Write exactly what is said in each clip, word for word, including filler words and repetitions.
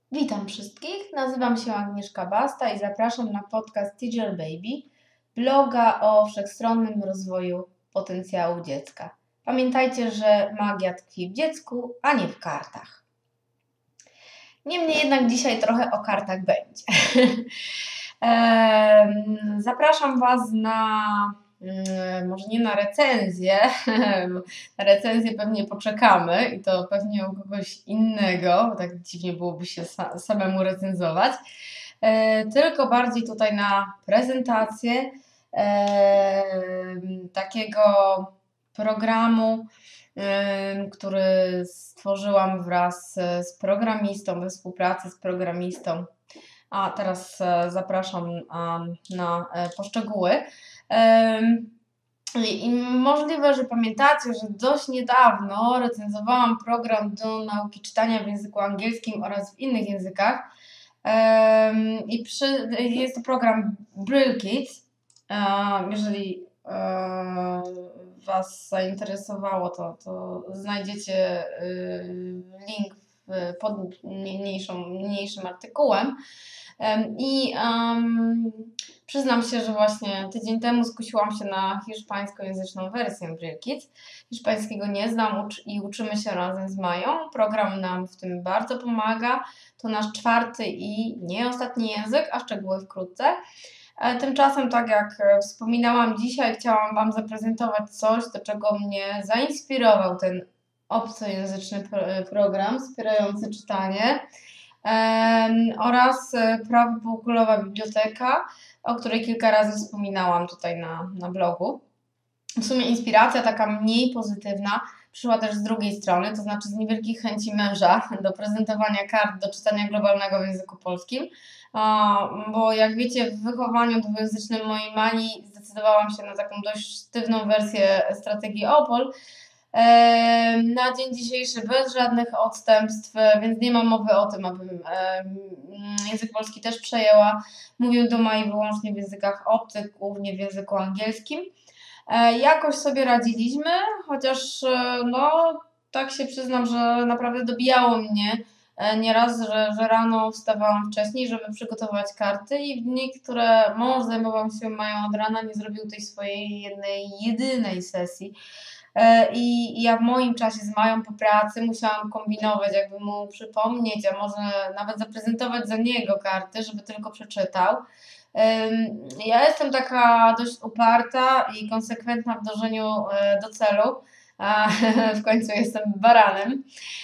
Witam wszystkich, nazywam się Agnieszka Basta i zapraszam na podcast Teacher Baby, bloga o wszechstronnym rozwoju potencjału dziecka. Pamiętajcie, że magia tkwi w dziecku, a nie w kartach. Niemniej jednak dzisiaj trochę o kartach będzie. Zapraszam Was na, może nie na recenzję, na recenzję pewnie poczekamy i to pewnie u kogoś innego, bo tak dziwnie byłoby się samemu recenzować, tylko bardziej tutaj na prezentację takiego programu, który stworzyłam wraz z programistą, we współpracy z programistą. A teraz zapraszam na poszczegóły. I możliwe, że pamiętacie, że dość niedawno recenzowałam program do nauki czytania w języku angielskim oraz w innych językach. I przy, jest to program Brill Kids. Jeżeli Was zainteresowało, to, to znajdziecie link pod mniejszą, mniejszym artykułem. I um, przyznam się, że właśnie tydzień temu skusiłam się na hiszpańskojęzyczną wersję Brill Kids. Hiszpańskiego nie znam ucz- i uczymy się razem z Mają. Program nam w tym bardzo pomaga. To nasz czwarty i nie ostatni język, a szczegóły wkrótce. Tymczasem, tak jak wspominałam dzisiaj, chciałam Wam zaprezentować coś, do czego mnie zainspirował ten obcojęzyczny program wspierający czytanie oraz prawo-półkulowa biblioteka, o której kilka razy wspominałam tutaj na, na blogu. W sumie inspiracja taka mniej pozytywna przyszła też z drugiej strony, to znaczy z niewielkich chęci męża do prezentowania kart do czytania globalnego w języku polskim, bo jak wiecie, w wychowaniu dwujęzycznym mojej Mani zdecydowałam się na taką dość sztywną wersję strategii OPOL, na dzień dzisiejszy bez żadnych odstępstw, więc nie ma mowy o tym, abym język polski też przejęła. Mówię do Mai wyłącznie w językach obcych, głównie w języku angielskim. Jakoś sobie radziliśmy, chociaż no tak się przyznam, że naprawdę dobijało mnie nieraz, że, że rano wstawałam wcześniej, żeby przygotować karty i w dni, które mąż zajmował się Mają od rana, nie zrobił tej swojej jednej, jedynej sesji. I ja w moim czasie z Mają po pracy musiałam kombinować, jakby mu przypomnieć, a może nawet zaprezentować za niego karty, żeby tylko przeczytał. Ja jestem taka dość uparta i konsekwentna w dążeniu do celu, a w końcu jestem baranem.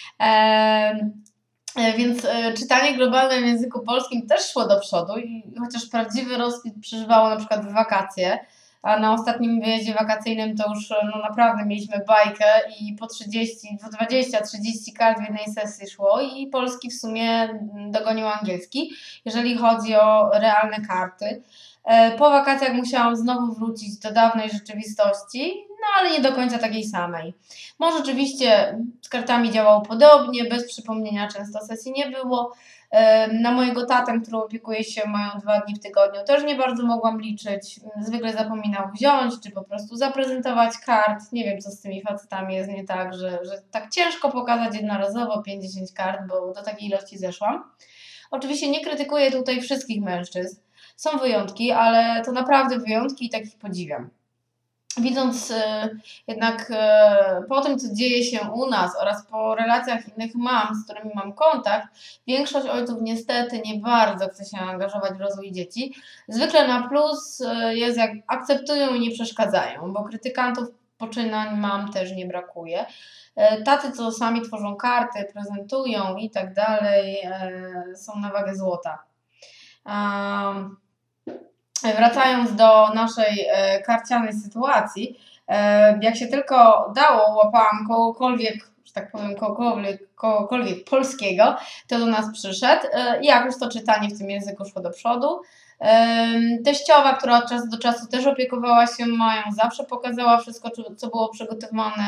Więc czytanie globalne w języku polskim też szło do przodu, i chociaż prawdziwy rozkwit przeżywało na przykład w wakacje, a na ostatnim wyjeździe wakacyjnym to już no naprawdę mieliśmy bajkę i po trzydzieści, dwadzieścia trzydzieści kart w jednej sesji szło i polski w sumie dogonił angielski, jeżeli chodzi o realne karty. Po wakacjach musiałam znowu wrócić do dawnej rzeczywistości, no ale nie do końca takiej samej. Może rzeczywiście z kartami działało podobnie, bez przypomnienia często sesji nie było. Na mojego tatę, który opiekuje się Mają dwa dni w tygodniu, też nie bardzo mogłam liczyć. Zwykle zapominał wziąć, czy po prostu zaprezentować kart. Nie wiem, co z tymi facetami jest nie tak, że, że tak ciężko pokazać jednorazowo pięćdziesiąt kart, bo do takiej ilości zeszłam. Oczywiście nie krytykuję tutaj wszystkich mężczyzn. Są wyjątki, ale to naprawdę wyjątki i takich podziwiam. Widząc jednak po tym, co dzieje się u nas oraz po relacjach innych mam, z którymi mam kontakt, większość ojców niestety nie bardzo chce się angażować w rozwój dzieci. Zwykle na plus jest, jak akceptują i nie przeszkadzają, bo krytykantów poczynań mam też nie brakuje. Tacy, co sami tworzą karty, prezentują i tak dalej, są na wagę złota. Um, Wracając do naszej e, karcianej sytuacji, e, jak się tylko dało, łapałam kogokolwiek, że tak powiem, kogokolwiek, kogokolwiek polskiego, to do nas przyszedł e, i jakoś to czytanie w tym języku szło do przodu. E, teściowa, która od czasu do czasu też opiekowała się Mają, zawsze pokazała wszystko, co było przygotowane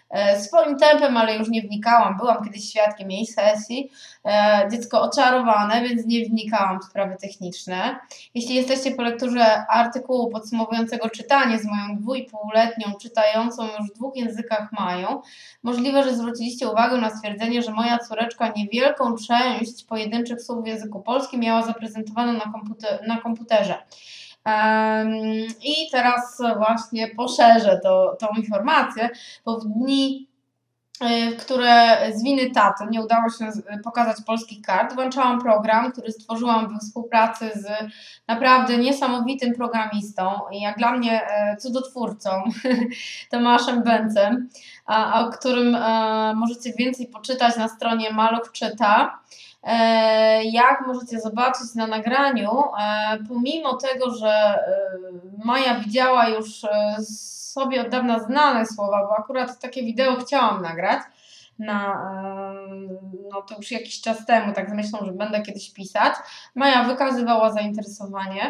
swoim tempem, ale już nie wnikałam. Byłam kiedyś świadkiem jej sesji. Dziecko oczarowane, więc nie wnikałam w sprawy techniczne. Jeśli jesteście po lekturze artykułu podsumowującego czytanie z moją dwójpółletnią, czytającą już w dwóch językach Mają, możliwe, że zwróciliście uwagę na stwierdzenie, że moja córeczka niewielką część pojedynczych słów w języku polskim miała zaprezentowaną na, komputer, na komputerze. Um, I teraz właśnie poszerzę to, tą informację, bo w dni, w które z winy taty nie udało się pokazać polskich kart, włączałam program, który stworzyłam we współpracy z naprawdę niesamowitym programistą i jak dla mnie cudotwórcą Tomaszem Bęcem, o którym możecie więcej poczytać na stronie Maluch Czyta. Jak możecie zobaczyć na nagraniu, pomimo tego, że Maja widziała już sobie od dawna znane słowa, bo akurat takie wideo chciałam nagrać, na, no to już jakiś czas temu, tak z myślą, że będę kiedyś pisać, Maja wykazywała zainteresowanie.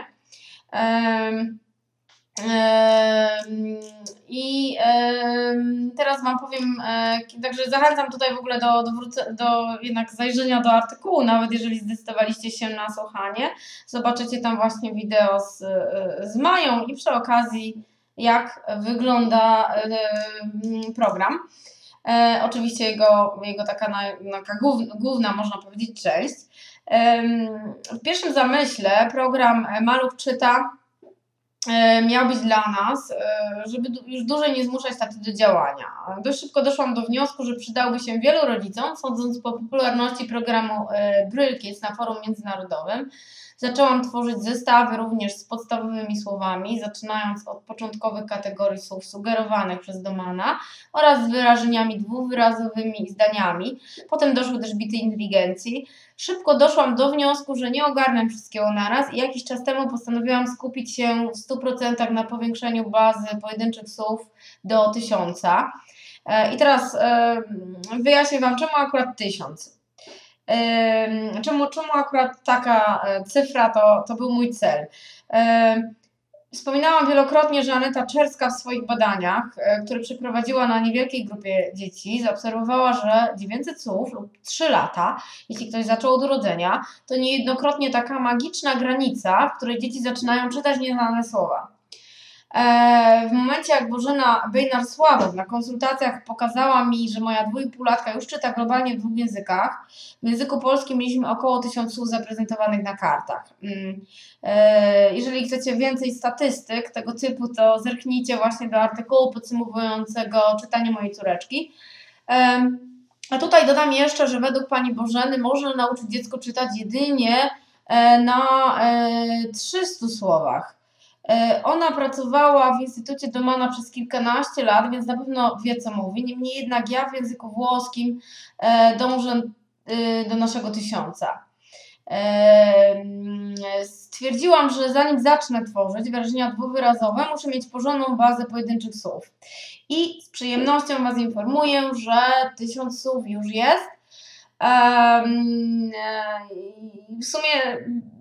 I teraz Wam powiem, także zachęcam tutaj w ogóle do, do, do jednak zajrzenia do artykułu, nawet jeżeli zdecydowaliście się na słuchanie. Zobaczycie tam właśnie wideo z, z Mają i przy okazji jak wygląda program. Oczywiście jego, jego taka, taka główna, można powiedzieć, część. W pierwszym zamyśle program Maluch Czyta miał być dla nas, żeby już dłużej nie zmuszać taty do działania. Dość szybko doszłam do wniosku, że przydałby się wielu rodzicom, sądząc po popularności programu Braille Kids na forum międzynarodowym. Zaczęłam tworzyć zestawy również z podstawowymi słowami, zaczynając od początkowych kategorii słów sugerowanych przez Domana oraz z wyrażeniami dwuwyrazowymi i zdaniami. Potem doszły też bity inteligencji. Szybko doszłam do wniosku, że nie ogarnę wszystkiego naraz i jakiś czas temu postanowiłam skupić się w stu procentach na powiększeniu bazy pojedynczych słów do tysiąca. I teraz wyjaśnię Wam, czemu akurat tysiąc. Czemu, czemu akurat taka cyfra to, to był mój cel? Wspominałam wielokrotnie, że Aneta Czerska w swoich badaniach, które przeprowadziła na niewielkiej grupie dzieci, zaobserwowała, że dziewięćset słów lub trzy lata, jeśli ktoś zaczął od urodzenia, to niejednokrotnie taka magiczna granica, w której dzieci zaczynają czytać nieznane słowa. W momencie, jak Bożena Bejnar-Sławow na konsultacjach pokazała mi, że moja dwójpółlatka już czyta globalnie w dwóch językach, w języku polskim mieliśmy około tysiąc słów zaprezentowanych na kartach. Jeżeli chcecie więcej statystyk tego typu, to zerknijcie właśnie do artykułu podsumowującego czytanie mojej córeczki. A tutaj dodam jeszcze, że według pani Bożeny można nauczyć dziecko czytać jedynie na trzystu słowach. Ona pracowała w Instytucie Domana przez kilkanaście lat, więc na pewno wie, co mówi. Niemniej jednak ja w języku włoskim dążę do naszego tysiąca. Stwierdziłam, że zanim zacznę tworzyć wyrażenia dwuwyrazowe, muszę mieć porządną bazę pojedynczych słów. I z przyjemnością Was informuję, że tysiąc słów już jest. W sumie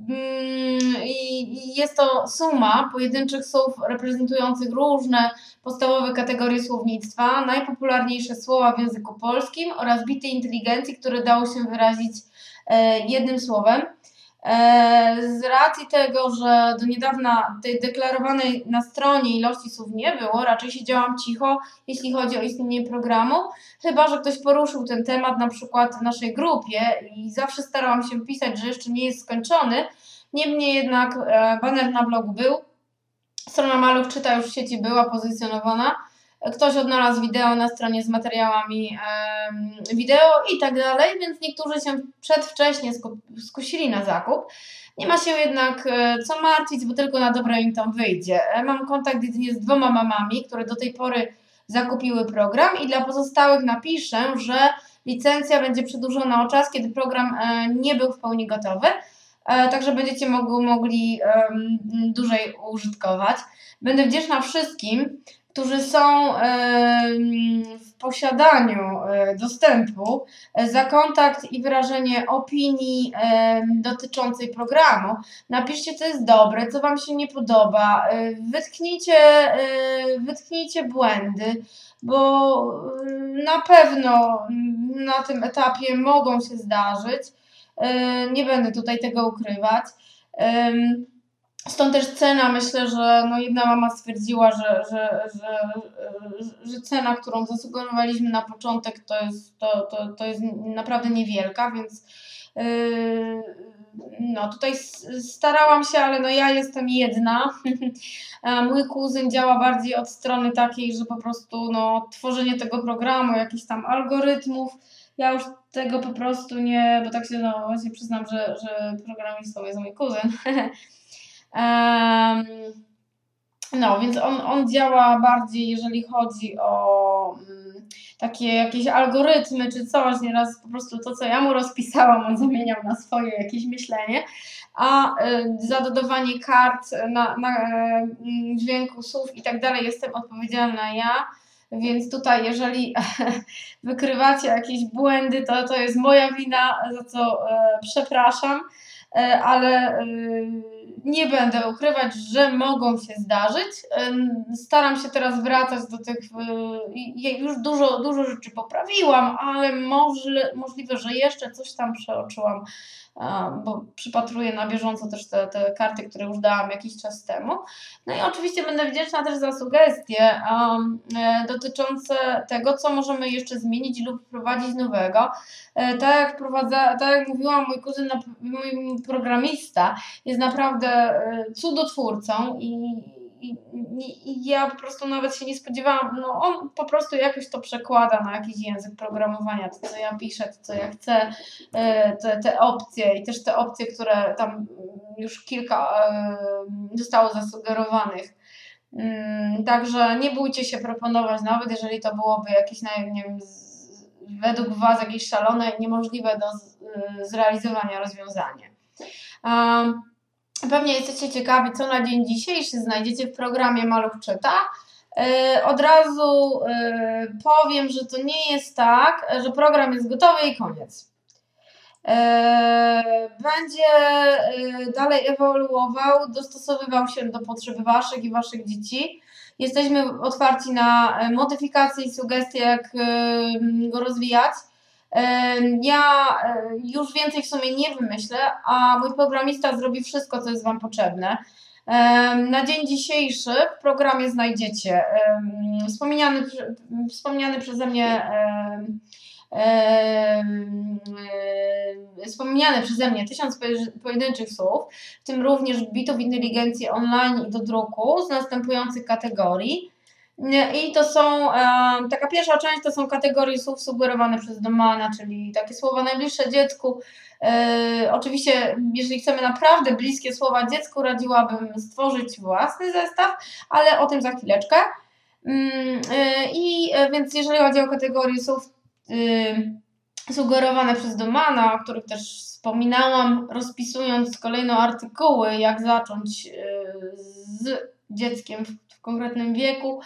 jest to suma pojedynczych słów reprezentujących różne podstawowe kategorie słownictwa, najpopularniejsze słowa w języku polskim oraz bity inteligencji, które dało się wyrazić jednym słowem. Z racji tego, że do niedawna tej deklarowanej na stronie ilości słów nie było, raczej siedziałam cicho, jeśli chodzi o istnienie programu, chyba że ktoś poruszył ten temat na przykład w naszej grupie i zawsze starałam się pisać, że jeszcze nie jest skończony. Niemniej jednak baner na blogu był, strona Maluch Czyta już w sieci była pozycjonowana, ktoś odnalazł wideo na stronie z materiałami e, wideo i tak dalej, więc niektórzy się przedwcześnie skusili na zakup. Nie ma się jednak co martwić, bo tylko na dobre im tam wyjdzie. Mam kontakt jedynie z dwoma mamami, które do tej pory zakupiły program i dla pozostałych napiszę, że licencja będzie przedłużona o czas, kiedy program e, nie był w pełni gotowy, e, także będziecie mogli, mogli e, dłużej użytkować. Będę wdzięczna wszystkim, którzy są w posiadaniu dostępu za kontakt i wyrażenie opinii dotyczącej programu. Napiszcie, co jest dobre, co Wam się nie podoba, wytknijcie, wytknijcie błędy, bo na pewno na tym etapie mogą się zdarzyć. Nie będę tutaj tego ukrywać. Stąd też cena, myślę, że no jedna mama stwierdziła, że, że, że, że cena, którą zasugerowaliśmy na początek, to jest, to, to, to jest naprawdę niewielka, więc yy, no tutaj starałam się, ale no ja jestem jedna. A mój kuzyn działa bardziej od strony takiej, że po prostu no, tworzenie tego programu, jakichś tam algorytmów, ja już tego po prostu nie, bo tak się no właśnie przyznam, że, że programistą jest mój kuzyn. Um, no, więc on, on działa bardziej, jeżeli chodzi o um, takie jakieś algorytmy czy coś, nieraz po prostu to, co ja mu rozpisałam, on zamieniał na swoje jakieś myślenie, a y, za dodawanie kart na, na y, dźwięku, słów i tak dalej jestem odpowiedzialna ja, więc tutaj jeżeli wykrywacie jakieś błędy, to to jest moja wina, za co y, przepraszam, y, ale y, nie będę ukrywać, że mogą się zdarzyć. Staram się teraz wracać do tych, już dużo, dużo rzeczy poprawiłam, ale może, możliwe, że jeszcze coś tam przeoczyłam, bo przypatruję na bieżąco też te, te karty, które już dałam jakiś czas temu. No i oczywiście będę wdzięczna też za sugestie um, dotyczące tego, co możemy jeszcze zmienić lub wprowadzić nowego. Tak jak, wprowadza, tak jak mówiłam, mój kuzyn, mój programista jest naprawdę cudotwórcą i, i, i ja po prostu nawet się nie spodziewałam, no on po prostu jakoś to przekłada na jakiś język programowania, to co ja piszę, to co ja chcę, te, te opcje i też te opcje, które tam już kilka zostało zasugerowanych. Także nie bójcie się proponować, nawet jeżeli to byłoby jakieś, nie wiem, według Was jakieś szalone, niemożliwe do zrealizowania rozwiązanie. Um, pewnie jesteście ciekawi, co na dzień dzisiejszy znajdziecie w programie Maluch Czyta. Yy, od razu yy, powiem, że to nie jest tak, że program jest gotowy i koniec. Yy, będzie yy, dalej ewoluował, dostosowywał się do potrzeb Waszych i Waszych dzieci. Jesteśmy otwarci na modyfikacje i sugestie, jak yy, go rozwijać. Ja już więcej w sumie nie wymyślę, a mój programista zrobi wszystko, co jest Wam potrzebne. Na dzień dzisiejszy w programie znajdziecie wspomniany, wspomniany przeze mnie wspomniane przeze mnie tysiąc pojedynczych słów, w tym również bitów inteligencji online i do druku z następujących kategorii. I to są, taka pierwsza część to są kategorie słów sugerowane przez domana, czyli takie słowa najbliższe dziecku. Oczywiście, jeżeli chcemy naprawdę bliskie słowa dziecku, radziłabym stworzyć własny zestaw, ale o tym za chwileczkę. I więc jeżeli chodzi o kategorie słów sugerowane przez domana, o których też wspominałam, rozpisując kolejno artykuły, jak zacząć z dzieckiem w konkretnym wieku,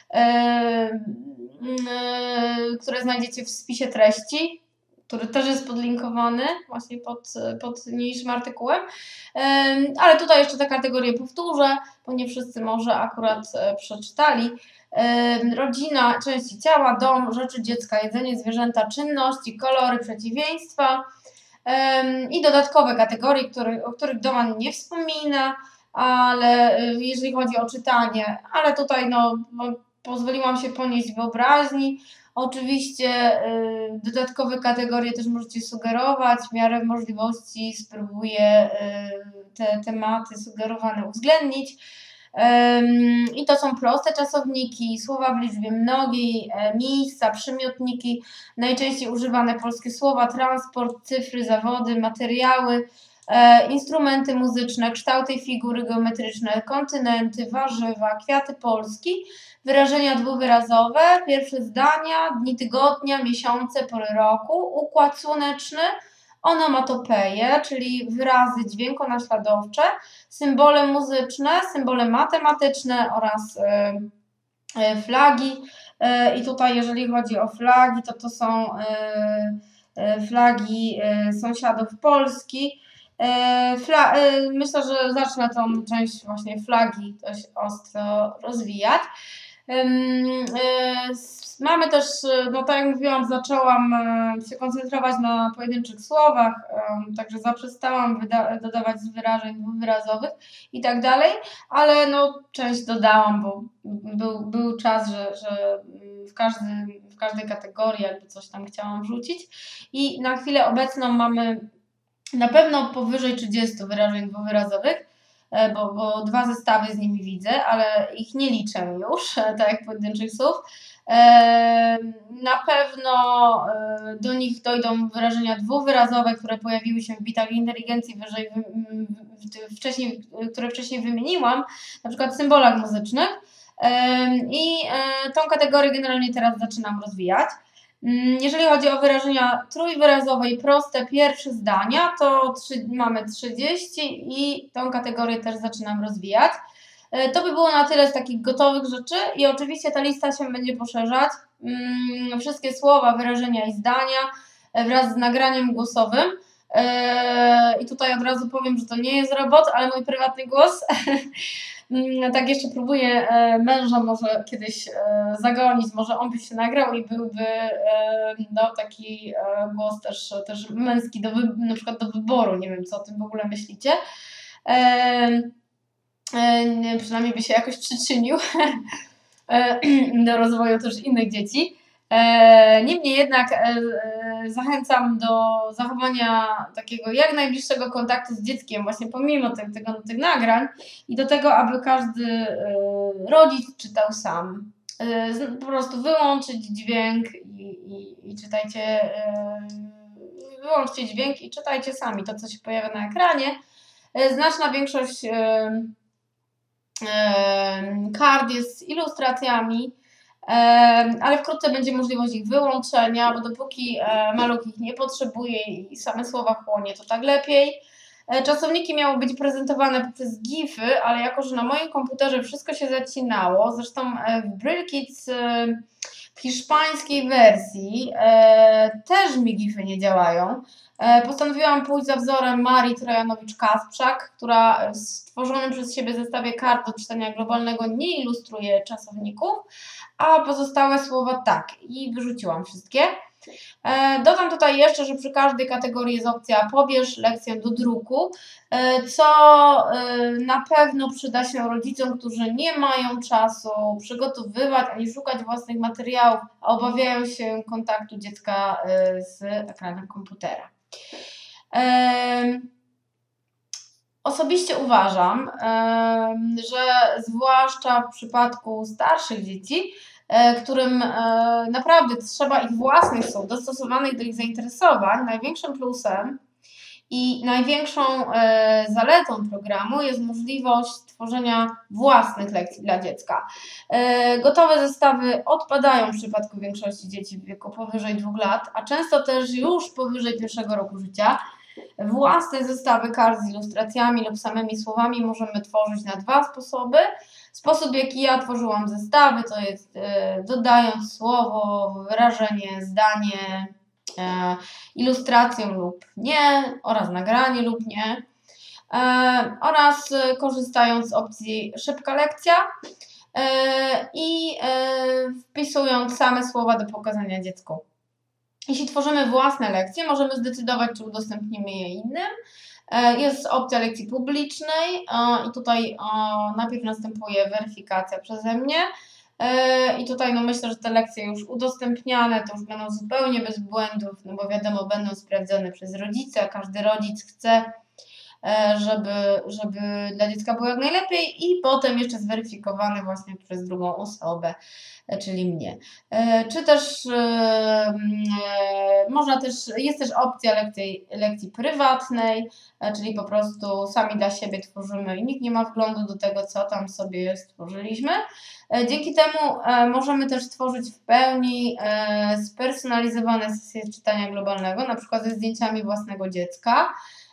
które znajdziecie w spisie treści, który też jest podlinkowany właśnie pod, pod niniejszym artykułem. Ale tutaj jeszcze te kategorie powtórzę, bo nie wszyscy może akurat przeczytali. Rodzina, części ciała, dom, rzeczy dziecka, jedzenie, zwierzęta, czynności, kolory, przeciwieństwa i dodatkowe kategorie, których, o których doman nie wspomina, ale jeżeli chodzi o czytanie, ale tutaj no, pozwoliłam się ponieść wyobraźni. Oczywiście y, dodatkowe kategorie też możecie sugerować, w miarę możliwości spróbuję y, te tematy sugerowane uwzględnić. Ym, I to są proste czasowniki, słowa w liczbie mnogiej, e, miejsca, przymiotniki, najczęściej używane polskie słowa, transport, cyfry, zawody, materiały, e, instrumenty muzyczne, kształty i figury geometryczne, kontynenty, warzywa, kwiaty Polski, wyrażenia dwuwyrazowe, pierwsze zdania, dni tygodnia, miesiące, pory roku, układ słoneczny, onomatopeje, czyli wyrazy dźwiękonaśladowcze, symbole muzyczne, symbole matematyczne oraz y, y, flagi. Y, I tutaj jeżeli chodzi o flagi, to to są y, y, flagi y, sąsiadów Polski. Y, fla, y, myślę, że zacznę tą część właśnie flagi dość ostro rozwijać. Mamy też, no tak jak mówiłam, zaczęłam się koncentrować na pojedynczych słowach, także zaprzestałam dodawać wyrażeń dwuwyrazowych i tak dalej, ale no część dodałam, bo był, był czas, że, że w, każdym, w każdej kategorii jakby coś tam chciałam wrzucić i na chwilę obecną mamy na pewno powyżej trzydziestu wyrażeń dwuwyrazowych, bo, bo dwa zestawy z nimi widzę, ale ich nie liczę już, tak jak pojedynczych słów. Na pewno do nich dojdą wyrażenia dwuwyrazowe, które pojawiły się w bitach inteligencji wyżej, wcześniej, które wcześniej wymieniłam, na przykład w symbolach muzycznych. I tą kategorię generalnie teraz zaczynam rozwijać. Jeżeli chodzi o wyrażenia trójwyrazowe i proste pierwsze zdania, to trzy, mamy trzydzieści i tą kategorię też zaczynam rozwijać. To by było na tyle z takich gotowych rzeczy i oczywiście ta lista się będzie poszerzać. Wszystkie słowa, wyrażenia i zdania wraz z nagraniem głosowym. I tutaj od razu powiem, że to nie jest robot, ale mój prywatny głos. Tak jeszcze próbuję męża może kiedyś zagonić, może on by się nagrał i byłby no, taki głos też, też męski, do, na przykład do wyboru, nie wiem co o tym w ogóle myślicie. Przynajmniej by się jakoś przyczynił do rozwoju też innych dzieci. Niemniej jednak zachęcam do zachowania takiego jak najbliższego kontaktu z dzieckiem, właśnie pomimo tych, tego, tych nagrań i do tego, aby każdy rodzic czytał sam. Po prostu wyłączyć dźwięk i, i, i czytajcie, wyłączcie dźwięk i czytajcie sami to, co się pojawia na ekranie. Znaczna większość kart jest z ilustracjami, ale wkrótce będzie możliwość ich wyłączenia, bo dopóki maluch ich nie potrzebuje i same słowa chłonie, to tak lepiej. Czasowniki miały być prezentowane poprzez gify, ale jako, że na moim komputerze wszystko się zacinało, zresztą w Braille Kids w hiszpańskiej wersji też mi gify nie działają. Postanowiłam pójść za wzorem Marii Trojanowicz-Kasprzak, która w stworzonym przez siebie zestawie kart do czytania globalnego nie ilustruje czasowników, a pozostałe słowa tak i wyrzuciłam wszystkie. Dodam tutaj jeszcze, że przy każdej kategorii jest opcja pobierz lekcję do druku, co na pewno przyda się rodzicom, którzy nie mają czasu przygotowywać ani szukać własnych materiałów, a obawiają się kontaktu dziecka z ekranem komputera. Osobiście uważam, że zwłaszcza w przypadku starszych dzieci, którym naprawdę trzeba ich własnych słów dostosowanych do ich zainteresowań, największym plusem i największą zaletą programu jest możliwość tworzenia własnych lekcji dla dziecka. Gotowe zestawy odpadają w przypadku większości dzieci w wieku powyżej dwóch lat, a często też już powyżej pierwszego roku życia. Własne zestawy kart z ilustracjami lub samymi słowami możemy tworzyć na dwa sposoby. Sposób, jaki ja tworzyłam zestawy, to jest e, dodając słowo, wyrażenie, zdanie, e, ilustrację lub nie, oraz nagranie lub nie, e, oraz e, korzystając z opcji szybka lekcja e, i e, wpisując same słowa do pokazania dziecku. Jeśli tworzymy własne lekcje, możemy zdecydować, czy udostępnimy je innym. Jest opcja lekcji publicznej i tutaj najpierw następuje weryfikacja przeze mnie i tutaj no myślę, że te lekcje już udostępniane to już będą zupełnie bez błędów, no bo wiadomo, będą sprawdzone przez rodzica, każdy rodzic chce, żeby, żeby dla dziecka było jak najlepiej i potem jeszcze zweryfikowane właśnie przez drugą osobę, czyli mnie. Czy też można też, jest też opcja lekcji, lekcji prywatnej, czyli po prostu sami dla siebie tworzymy i nikt nie ma wglądu do tego, co tam sobie stworzyliśmy. Dzięki temu możemy też stworzyć w pełni spersonalizowane sesje czytania globalnego, na przykład ze zdjęciami własnego dziecka,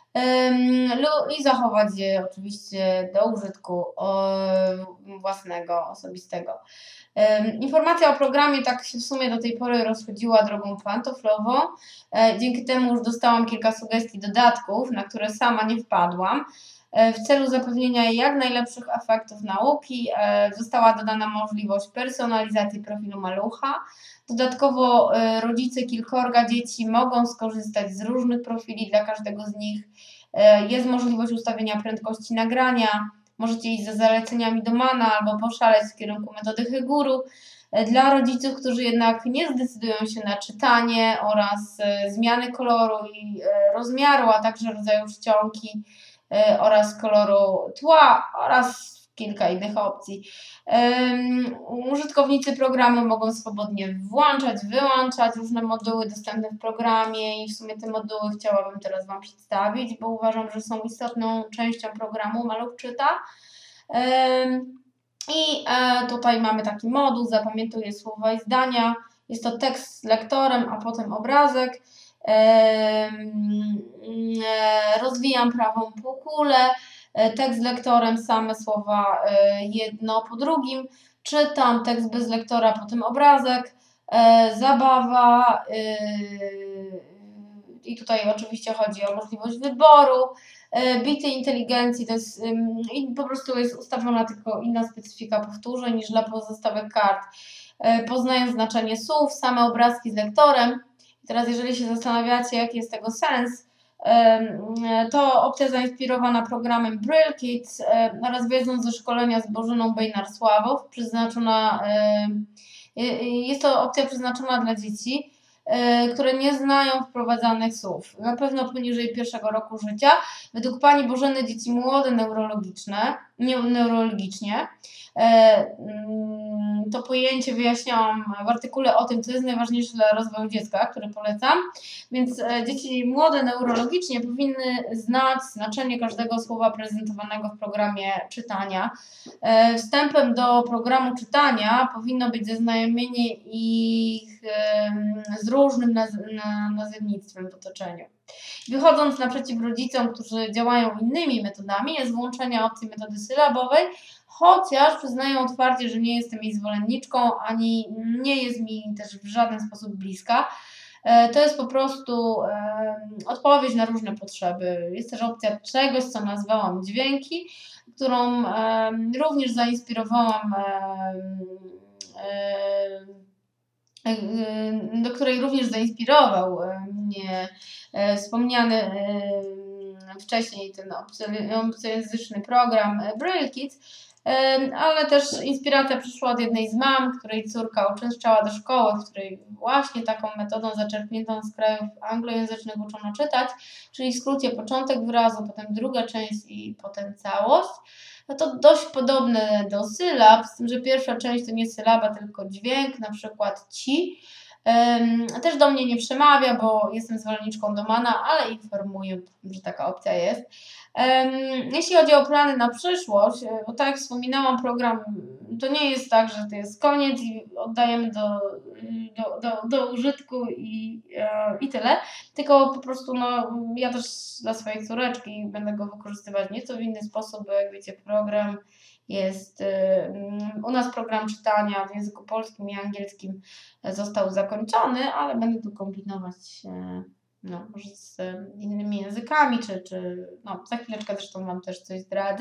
i zachować je oczywiście do użytku własnego, osobistego. Informacja o programie tak się w sumie do tej pory rozchodziła drogą pantoflową. Dzięki temu już dostałam kilka sugestii dodatków, na które sama nie wpadłam. W celu zapewnienia jak najlepszych efektów nauki została dodana możliwość personalizacji profilu malucha. Dodatkowo rodzice kilkorga dzieci mogą skorzystać z różnych profili dla każdego z nich. Jest możliwość ustawienia prędkości nagrania. Możecie iść za zaleceniami Domana albo poszaleć w kierunku metody Heguru. Dla rodziców, którzy jednak nie zdecydują się na czytanie oraz zmiany koloru i rozmiaru, a także rodzaju czcionki oraz koloru tła oraz kilka innych opcji. Um, użytkownicy programu mogą swobodnie włączać, wyłączać różne moduły dostępne w programie i w sumie te moduły chciałabym teraz Wam przedstawić, bo uważam, że są istotną częścią programu Maluch Czyta. Um, I e, tutaj mamy taki moduł, zapamiętuję słowa i zdania. Jest to tekst z lektorem, a potem obrazek. E, e, rozwijam prawą półkulę. Tekst z lektorem, same słowa jedno po drugim, czytam tekst bez lektora, potem obrazek, zabawa i tutaj oczywiście chodzi o możliwość wyboru, bity inteligencji, to jest i po prostu jest ustawiona tylko inna specyfika powtórzeń niż dla pozostałych kart. Poznając znaczenie słów, same obrazki z lektorem. I teraz jeżeli się zastanawiacie, jaki jest tego sens, to opcja zainspirowana programem Braille Kids oraz wiedzą ze szkolenia z Bożyną Bejnar-Sławow, przeznaczona, jest to opcja przeznaczona dla dzieci, które nie znają wprowadzanych słów, na pewno poniżej pierwszego roku życia. Według Pani Bożeny dzieci młode neurologiczne, nie, neurologicznie. To pojęcie wyjaśniałam w artykule o tym, co jest najważniejsze dla rozwoju dziecka, który polecam. Więc dzieci młode neurologicznie powinny znać znaczenie każdego słowa prezentowanego w programie czytania. Wstępem do programu czytania powinno być zaznajomienie ich z różnym naz- nazewnictwem w otoczeniu. Wychodząc naprzeciw rodzicom, którzy działają innymi metodami, jest włączenie opcji metody sylabowej, chociaż przyznaję otwarcie, że nie jestem jej zwolenniczką, ani nie jest mi też w żaden sposób bliska. To jest po prostu odpowiedź na różne potrzeby. Jest też opcja czegoś, co nazwałam dźwięki, którą również zainspirowałam, do której również zainspirował mnie wspomniany wcześniej ten obcojęzyczny program Braille Kids, ale też inspiracja przyszła od jednej z mam, której córka uczęszczała do szkoły, w której właśnie taką metodą zaczerpniętą z krajów anglojęzycznych uczono czytać, czyli w skrócie początek wyrazu, potem druga część i potem całość. No to dość podobne do sylab, z tym, że pierwsza część to nie sylaba, tylko dźwięk, na przykład ci. Też do mnie nie przemawia, bo jestem zwolenniczką Domana, ale informuję, że taka opcja jest. Jeśli chodzi o plany na przyszłość, bo tak jak wspominałam, program to nie jest tak, że to jest koniec i oddajemy do, do, do, do użytku i, i tyle, tylko po prostu no, ja też dla swojej córeczki będę go wykorzystywać nieco w inny sposób, bo jak wiecie, program jest, u nas program czytania w języku polskim i angielskim został zakończony, ale będę to kombinować no, może z innymi językami, czy, czy no, za chwileczkę zresztą Wam też coś zdradzę.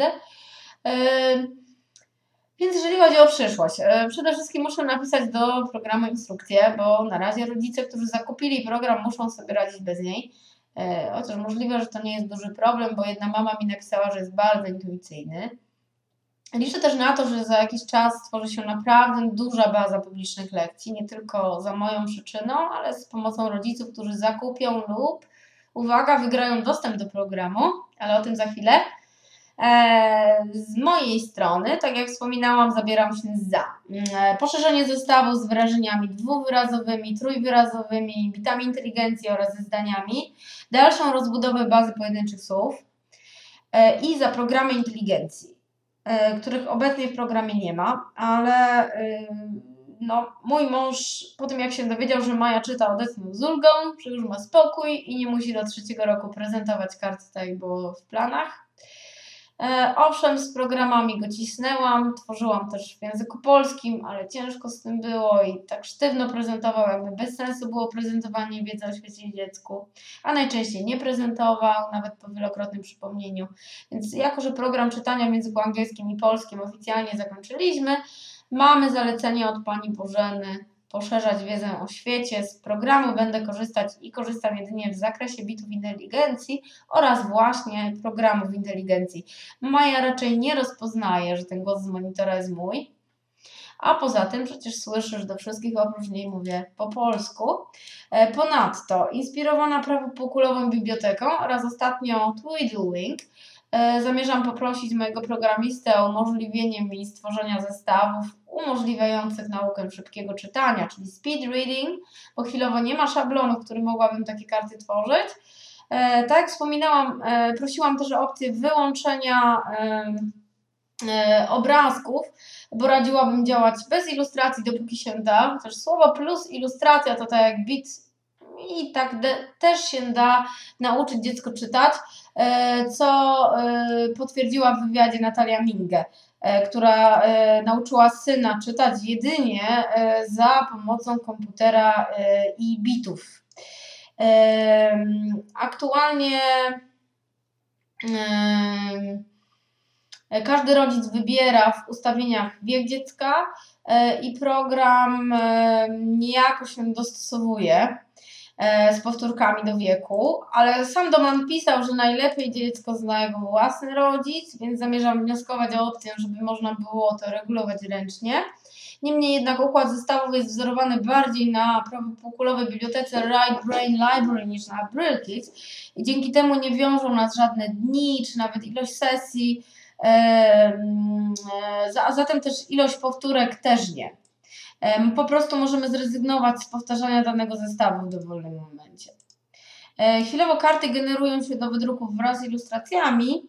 Więc jeżeli chodzi o przyszłość, przede wszystkim muszę napisać do programu instrukcję, bo na razie rodzice, którzy zakupili program, muszą sobie radzić bez niej. Chociaż możliwe, że to nie jest duży problem, bo jedna mama mi napisała, że jest bardzo intuicyjny. Liczę też na to, że za jakiś czas stworzy się naprawdę duża baza publicznych lekcji, nie tylko za moją przyczyną, ale z pomocą rodziców, którzy zakupią lub, uwaga, wygrają dostęp do programu, ale o tym za chwilę. Z mojej strony, tak jak wspominałam, zabieram się za poszerzenie zestawu z wyrażeniami dwuwyrazowymi, trójwyrazowymi, bitami inteligencji oraz ze zdaniami, dalszą rozbudowę bazy pojedynczych słów i za programy inteligencji, których obecnie w programie nie ma, ale no, mój mąż po tym jak się dowiedział, że Maja czyta, odetchnął z ulgą, że już ma spokój i nie musi do trzeciego roku prezentować kart, tak jak było w planach. E, owszem, z programami go cisnęłam, tworzyłam też w języku polskim, ale ciężko z tym było i tak sztywno prezentował, jakby bez sensu było prezentowanie wiedzy o świecie i dziecku, a najczęściej nie prezentował, nawet po wielokrotnym przypomnieniu. Więc jako, że program czytania w języku angielskim i polskim oficjalnie zakończyliśmy, mamy zalecenie od pani Bożeny poszerzać wiedzę o świecie. Z programu będę korzystać i korzystam jedynie w zakresie bitów inteligencji oraz właśnie programów inteligencji. Maja raczej nie rozpoznaje, że ten głos z monitora jest mój, a poza tym przecież słyszysz do wszystkich, oprócz niej mówię po polsku. Ponadto inspirowana prawopokulową biblioteką oraz ostatnio Tweedlewing zamierzam poprosić mojego programistę o umożliwienie mi stworzenia zestawów umożliwiających naukę szybkiego czytania, czyli speed reading, bo chwilowo nie ma szablonu, w którym mogłabym takie karty tworzyć. E, tak jak wspominałam, e, prosiłam też o opcję wyłączenia e, e, obrazków, bo radziłabym działać bez ilustracji, dopóki się da, chociaż słowo plus ilustracja to tak jak bit i tak de, też się da nauczyć dziecko czytać, e, co e, potwierdziła w wywiadzie Natalia Minge, która e, nauczyła syna czytać jedynie e, za pomocą komputera e, i bitów. E, aktualnie e, każdy rodzic wybiera w ustawieniach wiek dziecka e, i program e, niejako się dostosowuje z powtórkami do wieku, ale sam Doman pisał, że najlepiej dziecko zna jego własny rodzic, więc zamierzam wnioskować o opcję, żeby można było to regulować ręcznie. Niemniej jednak układ zestawów jest wzorowany bardziej na prawopokulowej bibliotece Right Brain Library niż na Braille Kids i dzięki temu nie wiążą nas żadne dni czy nawet ilość sesji, a zatem też ilość powtórek też nie. Po prostu możemy zrezygnować z powtarzania danego zestawu w dowolnym momencie. Chwilowo karty generują się do wydruków wraz z ilustracjami,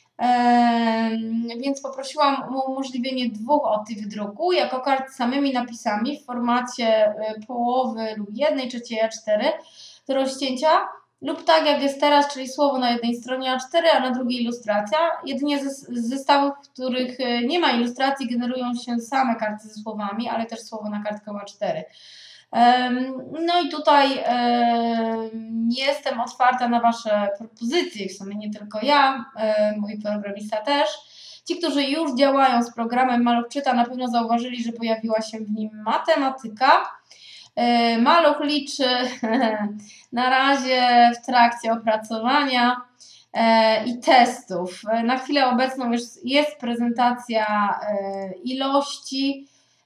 więc poprosiłam o umożliwienie dwóch opcji wydruku, jako kart z samymi napisami w formacie połowy lub jednej trzeciej A cztery do rozcięcia, lub tak jak jest teraz, czyli słowo na jednej stronie A cztery, a na drugiej ilustracja. Jedynie z zestawów, w których nie ma ilustracji, generują się same karty ze słowami, ale też słowo na kartkę A cztery. No i tutaj jestem otwarta na Wasze propozycje, w sumie nie tylko ja, mój programista też. Ci, którzy już działają z programem Maluch Czyta, na pewno zauważyli, że pojawiła się w nim matematyka. Maluch liczy na razie w trakcie opracowania i testów. Na chwilę obecną już jest prezentacja ilości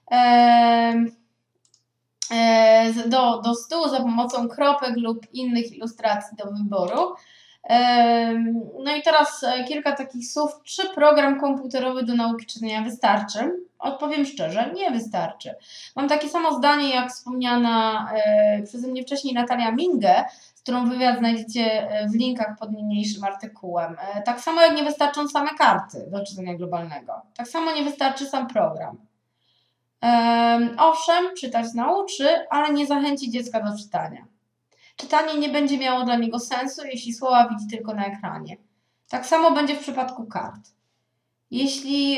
do, do stu za pomocą kropek lub innych ilustracji do wyboru. No i teraz kilka takich słów. Czy program komputerowy do nauki czytania wystarczy? Odpowiem szczerze, nie wystarczy. Mam takie samo zdanie jak wspomniana przeze mnie wcześniej Natalia Minge, z którą wywiad znajdziecie w linkach pod niniejszym artykułem. Tak samo jak nie wystarczą same karty do czytania globalnego. Tak samo nie wystarczy sam program. Owszem, czytać nauczy, ale nie zachęci dziecka do czytania. Czytanie nie będzie miało dla niego sensu, jeśli słowa widzi tylko na ekranie. Tak samo będzie w przypadku kart. Jeśli,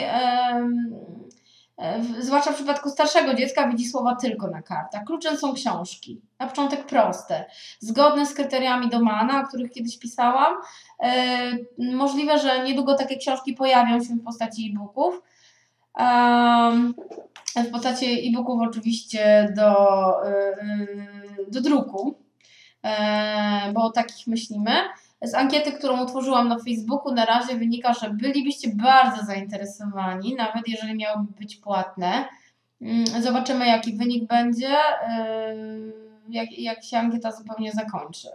w, zwłaszcza w przypadku starszego dziecka, widzi słowa tylko na kartach. Kluczem są książki. Na początek proste, zgodne z kryteriami Domana, o których kiedyś pisałam. Możliwe, że niedługo takie książki pojawią się w postaci e-booków. W postaci e-booków oczywiście do, do druku, bo o takich myślimy. Z ankiety, którą utworzyłam na Facebooku, na razie wynika, że bylibyście bardzo zainteresowani, nawet jeżeli miałyby być płatne. Zobaczymy, jaki wynik będzie, jak, jak się ankieta zupełnie zakończy.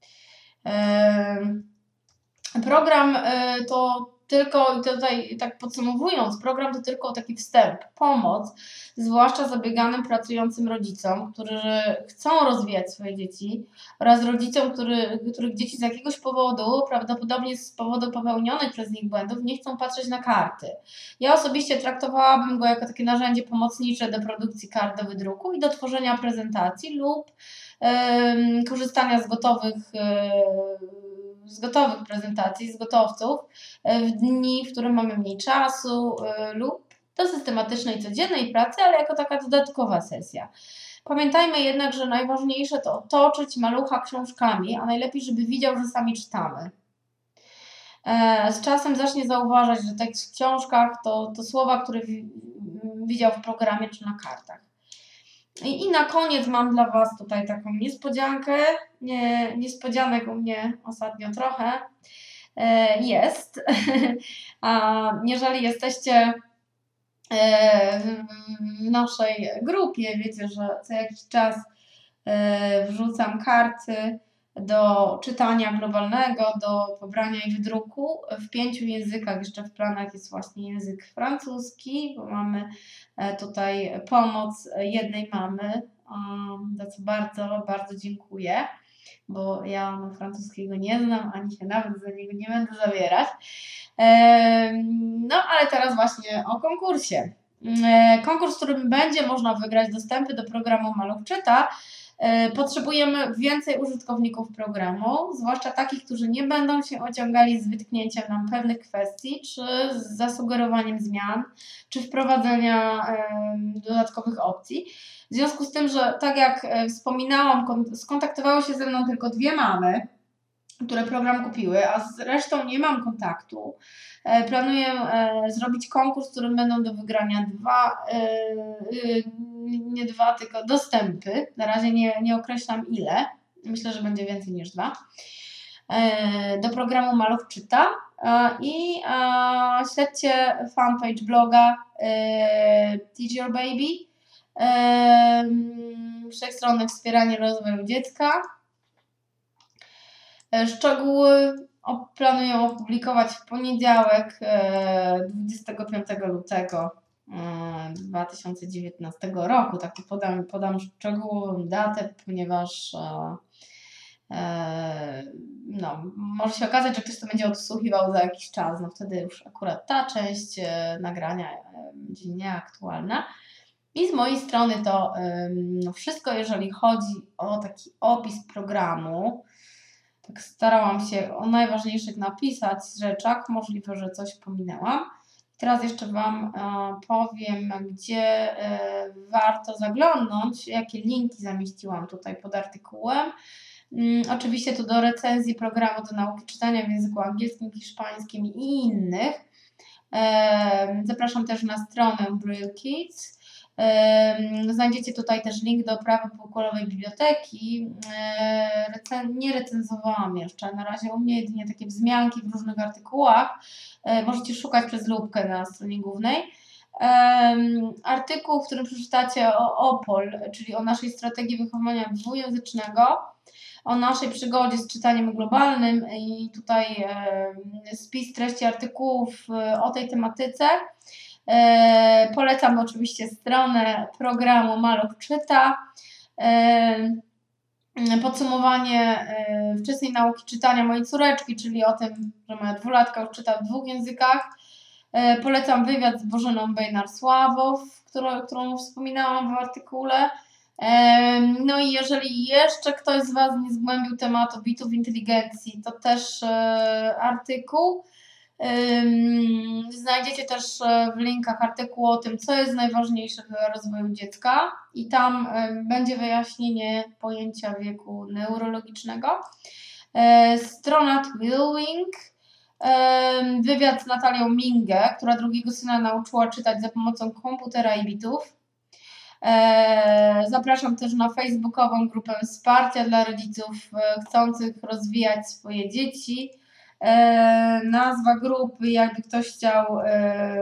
Program to tylko, tutaj tak podsumowując, program to tylko taki wstęp, pomoc, zwłaszcza zabieganym pracującym rodzicom, którzy chcą rozwijać swoje dzieci oraz rodzicom, który, których dzieci z jakiegoś powodu, prawdopodobnie z powodu popełnionych przez nich błędów, nie chcą patrzeć na karty. Ja osobiście traktowałabym go jako takie narzędzie pomocnicze do produkcji kart do wydruku i do tworzenia prezentacji lub yy, korzystania z gotowych yy, z gotowych prezentacji, z gotowców w dni, w których mamy mniej czasu lub do systematycznej, codziennej pracy, ale jako taka dodatkowa sesja. Pamiętajmy jednak, że najważniejsze to otoczyć malucha książkami, a najlepiej, żeby widział, że sami czytamy. Z czasem zacznie zauważać, że tekst w książkach to, to słowa, które widział w programie czy na kartach. I, I na koniec mam dla Was tutaj taką niespodziankę. Nie, niespodzianek u mnie ostatnio trochę jest. A jeżeli jesteście w naszej grupie, wiecie, że co jakiś czas wrzucam karty do czytania globalnego, do pobrania i wydruku w pięciu językach. Jeszcze w planach jest właśnie język francuski, bo mamy tutaj pomoc jednej mamy, za co bardzo, bardzo dziękuję, bo ja no, francuskiego nie znam, ani się nawet za niego nie będę zabierać. No ale teraz właśnie o konkursie. Konkurs, w którym będzie można wygrać dostępy do programu Maluch Czyta. Potrzebujemy więcej użytkowników programu, zwłaszcza takich, którzy nie będą się ociągali z wytknięciem nam pewnych kwestii, czy z zasugerowaniem zmian, czy wprowadzenia dodatkowych opcji. W związku z tym, że tak jak wspominałam, skontaktowały się ze mną tylko dwie mamy, które program kupiły, a z resztą nie mam kontaktu. Planuję zrobić konkurs, w którym będą do wygrania dwa, nie dwa, tylko dostępy. Na razie nie, nie określam ile. Myślę, że będzie więcej niż dwa. Do programu Maluch Czyta i śledźcie fanpage bloga Teach Your Baby. Wszechstronne wspieranie rozwoju dziecka. Szczegóły planuję opublikować w poniedziałek dwudziestego piątego lutego dwa tysiące dziewiętnastego roku. Tak podam, podam szczegółową datę, ponieważ no, może się okazać, że ktoś to będzie odsłuchiwał za jakiś czas. No wtedy już akurat ta część nagrania będzie nieaktualna. I z mojej strony to no, wszystko, jeżeli chodzi o taki opis programu. Tak starałam się o najważniejszych napisać rzeczach, możliwe, że coś pominęłam. Teraz jeszcze Wam powiem, gdzie warto zaglądnąć, jakie linki zamieściłam tutaj pod artykułem. Oczywiście to do recenzji programu do nauki czytania w języku angielskim, hiszpańskim i innych. Zapraszam też na stronę Braille Kids. Znajdziecie tutaj też link do prawopokładowej biblioteki. Recen- nie recenzowałam jeszcze, na razie u mnie jedynie takie wzmianki w różnych artykułach. Możecie szukać przez lupkę na stronie głównej. Artykuł, w którym przeczytacie o OPOL, czyli o naszej strategii wychowania dwujęzycznego, o naszej przygodzie z czytaniem globalnym i tutaj spis treści artykułów o tej tematyce. E, polecam oczywiście stronę programu Maluch Czyta. E, podsumowanie e, wczesnej nauki czytania mojej córeczki, czyli o tym, że moja dwulatka już czyta w dwóch językach. E, polecam wywiad z Bożeną Bejnar-Sławow, którą, którą wspominałam w artykule. E, no i jeżeli jeszcze ktoś z Was nie zgłębił tematu bitów inteligencji, to też e, artykuł. Znajdziecie też w linkach artykuł o tym, co jest najważniejsze dla rozwoju dziecka i tam będzie wyjaśnienie pojęcia wieku neurologicznego. Strona Twillwing, wywiad z Natalią Mingę, która drugiego syna nauczyła czytać za pomocą komputera i bitów. Zapraszam też na facebookową grupę wsparcia dla rodziców chcących rozwijać swoje dzieci. E, nazwa grupy, jakby ktoś chciał e,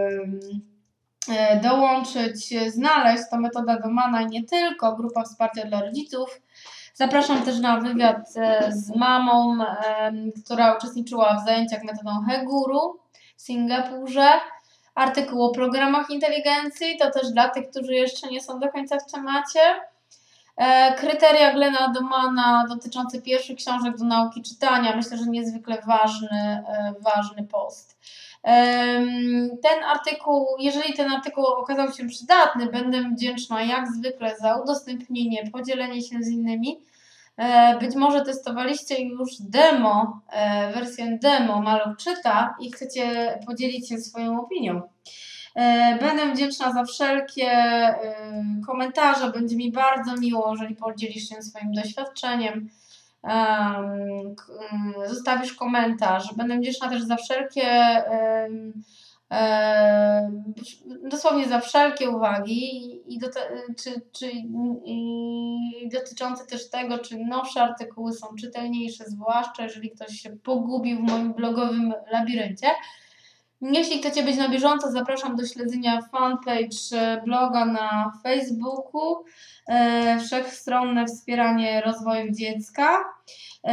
e, dołączyć, znaleźć, to metoda Domana i nie tylko, grupa wsparcia dla rodziców. Zapraszam też na wywiad e, z mamą, e, która uczestniczyła w zajęciach metodą Heguru w Singapurze. Artykuł o programach inteligencji, to też dla tych, którzy jeszcze nie są do końca w temacie. Kryteria Glena Domana dotyczące pierwszych książek do nauki czytania. Myślę, że niezwykle ważny, ważny post. Ten artykuł, jeżeli ten artykuł okazał się przydatny, będę wdzięczna jak zwykle za udostępnienie, podzielenie się z innymi. E, Być może testowaliście już demo, e, wersję demo Maluch Czyta i chcecie podzielić się swoją opinią. E, Będę wdzięczna za wszelkie e, komentarze. Będzie mi bardzo miło, jeżeli podzielisz się swoim doświadczeniem. em, k- em, Zostawisz komentarz. Będę wdzięczna też za wszelkie, em, em, dosłownie za wszelkie uwagi i, i, do czy, czy, i dotyczące też tego, czy nowsze artykuły są czytelniejsze, zwłaszcza jeżeli ktoś się pogubił w moim blogowym labiryncie. Jeśli chcecie być na bieżąco, zapraszam do śledzenia fanpage bloga na Facebooku, e, Wszechstronne Wspieranie Rozwoju Dziecka, e,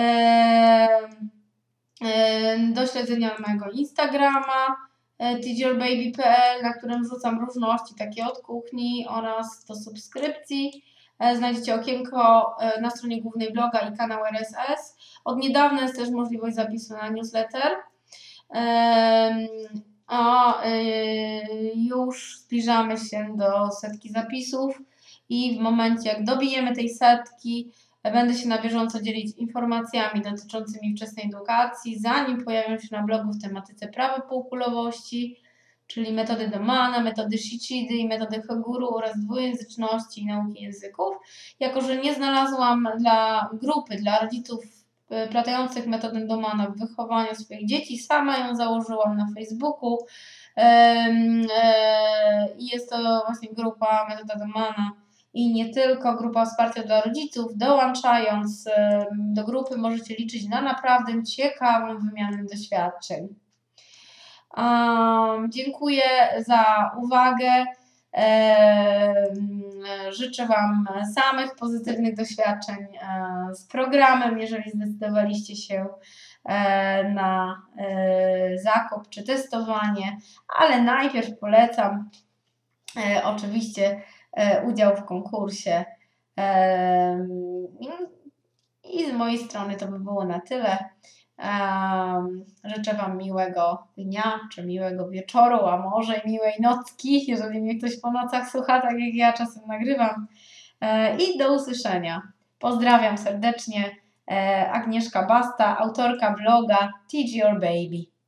e, do śledzenia mojego Instagrama e, teach your baby kropka p l, na którym wrzucam różności takie od kuchni oraz do subskrypcji. E, Znajdziecie okienko e, na stronie głównej bloga i kanał R S S. Od niedawna jest też możliwość zapisu na newsletter. Em, A y, już zbliżamy się do setki zapisów i w momencie, jak dobijemy tej setki, będę się na bieżąco dzielić informacjami dotyczącymi wczesnej edukacji, zanim pojawią się na blogu w tematyce prawa półkulowości, czyli metody Domana, metody Shichidy i metody Hoguru oraz dwujęzyczności i nauki języków. Jako że nie znalazłam dla grupy, dla rodziców platających metodę Domana w wychowaniu swoich dzieci, sama ją założyłam na Facebooku i jest to właśnie grupa metoda Domana i nie tylko, grupa wsparcia dla rodziców. Dołączając do grupy możecie liczyć na naprawdę ciekawą wymianę doświadczeń. Um, dziękuję za uwagę. Życzę Wam samych pozytywnych doświadczeń z programem, jeżeli zdecydowaliście się na zakup czy testowanie, ale najpierw polecam oczywiście udział w konkursie. I z mojej strony to by było na tyle. Um, życzę Wam miłego dnia, czy miłego wieczoru, a może i miłej nocki, jeżeli mnie ktoś po nocach słucha, tak jak ja czasem nagrywam. E, I do usłyszenia. Pozdrawiam serdecznie. E, Agnieszka Basta, autorka bloga Teach Your Baby.